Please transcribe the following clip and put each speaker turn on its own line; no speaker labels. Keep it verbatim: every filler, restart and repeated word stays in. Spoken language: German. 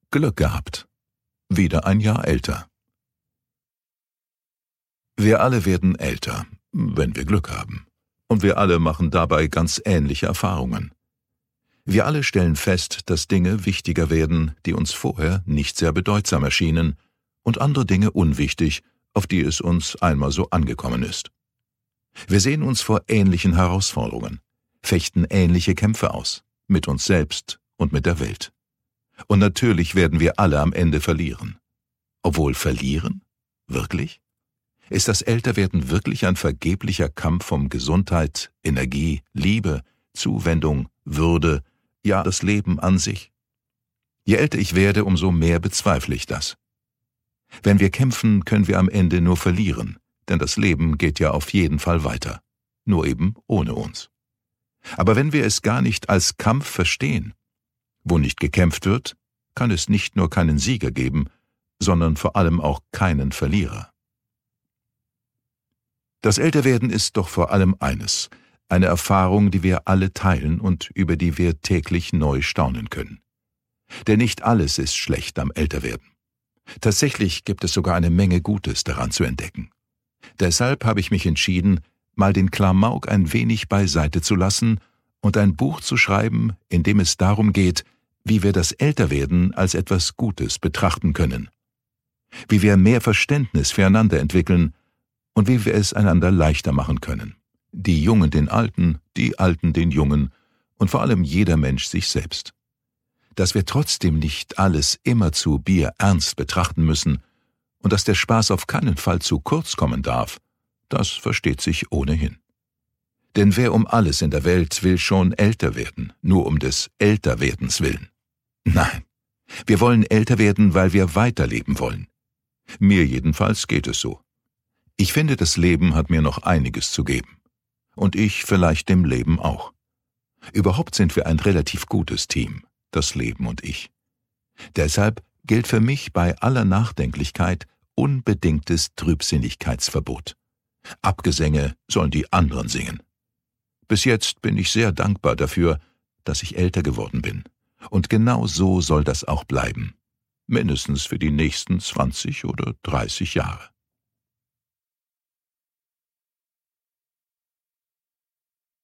Glück gehabt. Wieder ein Jahr älter. Wir alle werden älter, wenn wir Glück haben. Und wir alle machen dabei ganz ähnliche Erfahrungen. Wir alle stellen fest, dass Dinge wichtiger werden, die uns vorher nicht sehr bedeutsam erschienen, und andere Dinge unwichtig, auf die es uns einmal so angekommen ist. Wir sehen uns vor ähnlichen Herausforderungen, fechten ähnliche Kämpfe aus, mit uns selbst und mit der Welt. Und natürlich werden wir alle am Ende verlieren. Obwohl verlieren? Wirklich? Ist das Älterwerden wirklich ein vergeblicher Kampf um Gesundheit, Energie, Liebe, Zuwendung, Würde, ja das Leben an sich? Je älter ich werde, umso mehr bezweifle ich das. Wenn wir kämpfen, können wir am Ende nur verlieren, denn das Leben geht ja auf jeden Fall weiter, nur eben ohne uns. Aber wenn wir es gar nicht als Kampf verstehen, wo nicht gekämpft wird, kann es nicht nur keinen Sieger geben, sondern vor allem auch keinen Verlierer. Das Älterwerden ist doch vor allem eines, eine Erfahrung, die wir alle teilen und über die wir täglich neu staunen können. Denn nicht alles ist schlecht am Älterwerden. Tatsächlich gibt es sogar eine Menge Gutes daran zu entdecken. Deshalb habe ich mich entschieden, mal den Klamauk ein wenig beiseite zu lassen und ein Buch zu schreiben, in dem es darum geht, wie wir das Älterwerden als etwas Gutes betrachten können. Wie wir mehr Verständnis füreinander entwickeln und wie wir es einander leichter machen können. Die Jungen den Alten, die Alten den Jungen und vor allem jeder Mensch sich selbst. Dass wir trotzdem nicht alles immerzu bierernst betrachten müssen und dass der Spaß auf keinen Fall zu kurz kommen darf, das versteht sich ohnehin. Denn wer um alles in der Welt will schon älter werden, nur um des Älterwerdens willen? Nein, wir wollen älter werden, weil wir weiterleben wollen. Mir jedenfalls geht es so. Ich finde, das Leben hat mir noch einiges zu geben. Und ich vielleicht dem Leben auch. Überhaupt sind wir ein relativ gutes Team, das Leben und ich. Deshalb gilt für mich bei aller Nachdenklichkeit unbedingtes Trübsinnigkeitsverbot. Abgesänge sollen die anderen singen. Bis jetzt bin ich sehr dankbar dafür, dass ich älter geworden bin. Und genau so soll das auch bleiben. Mindestens für die nächsten zwanzig oder dreißig Jahre.